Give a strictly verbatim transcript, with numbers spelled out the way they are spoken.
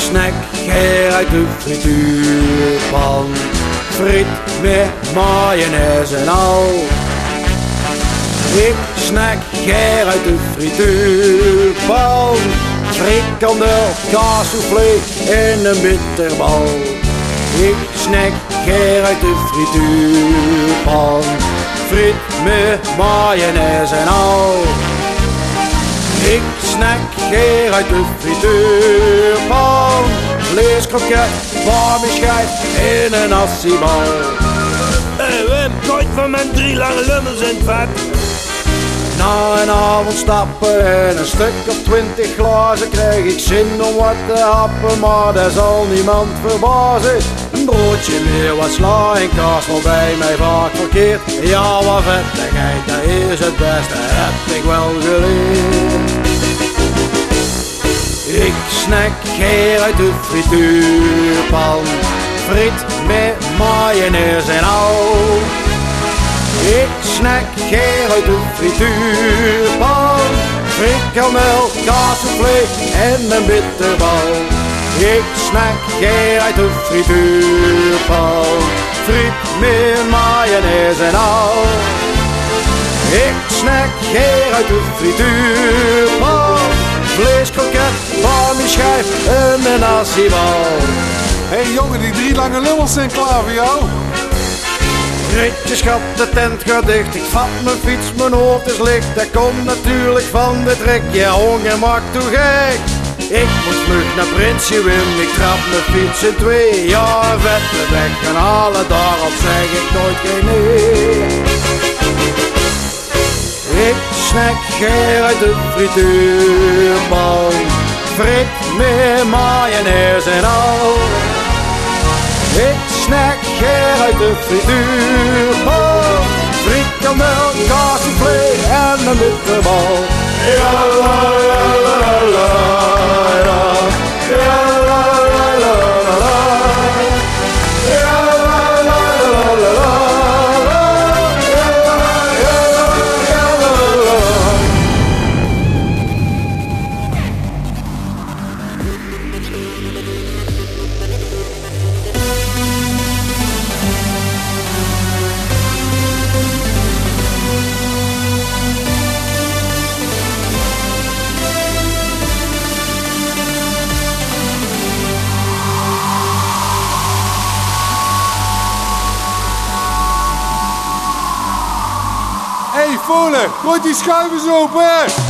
snack Ger uit de frituurpan. Friet met mayonaise en al. Ik snack Ger uit de frituurpan. Frikandel, kaassoufflé en een bitterbal. Ik snack Ger uit de frituurpan. Friet met mayonaise en al. Ik snack Ger uit de frituurpan. Vleeskroket, barbeschijf en een nasi-bal. Hey Wim, nooit van mijn drie lange lummels in het vet. Na een avond stappen en een stuk of twintig glazen krijg ik zin om wat te happen, maar dat zal niemand verbazen. Een broodje meer, wat sla en kaas valt bij mij vaak verkeerd. Ja, wat vettigheid, dat is het beste, heb ik wel geleerd. Ik snack Ger uit de frituurpan. Friet met mayonaise en al. Ik snack Ger uit de frituurpan. Frikandel, kaassoufflé en een bitterbal. Ik snack Ger uit de frituurpan. Friet met mayonaise en al. Ik snack Ger uit de frituurpan. Vleeskroket, barbeschijf en een nasi-bal. Hé hey jongen, die drie lange lummels zijn klaar voor jou. Ritje schat, de tent gaat dicht. Ik vat mijn fiets, mijn hoofd is licht. Dat komt natuurlijk van de trek. Ja, honger maakt toe gek. Ik moet vlug naar Prinsje Wim. Ik trap mijn fiets in twee. Ja, vet me weg gaan halen. Daarop zeg ik nooit geen nee. Ik snack Ger uit de frituurpan. Friet met mayonaise en al. Ik snack Ger uit de frituurpan. Frikandel, kaassoufflé en een bitterbal. Ja la la la la la. Ja la la la la. Ja la la la la. Hé hey, Volen, gooi die schuiven eens open.